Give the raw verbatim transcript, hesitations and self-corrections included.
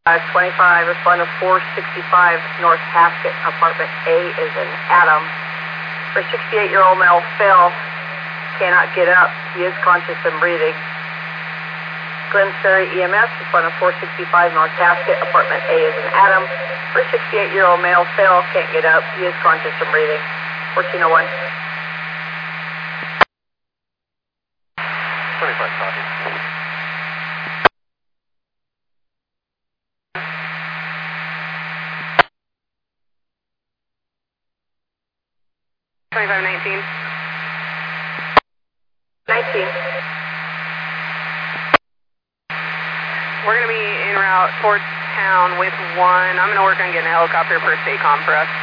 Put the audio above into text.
five twenty-five, respond to four sixty-five North Casket, apartment A is in Adam. For sixty-eight-year-old male, Phil, cannot get up. He is conscious and breathing. Glen Ferry E M S, respond to four sixty-five North Casket, apartment A is in Adam. For sixty-eight-year-old male, Phil, can't get up. He is conscious and breathing. fourteen oh one. twenty-five copy. twenty-five nineteen. nineteen. We're going to be en route towards town with one. I'm going to work on getting a helicopter for SACOM for us.